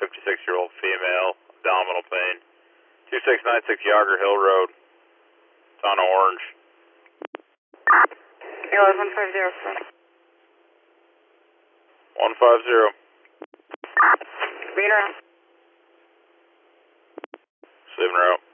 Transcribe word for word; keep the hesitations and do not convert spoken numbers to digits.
fifty-six-year-old female, abdominal pain. two six nine six Yager Hill Road. It's on orange. Airline one five zero, sir. one five zero. Read around. Saving her out.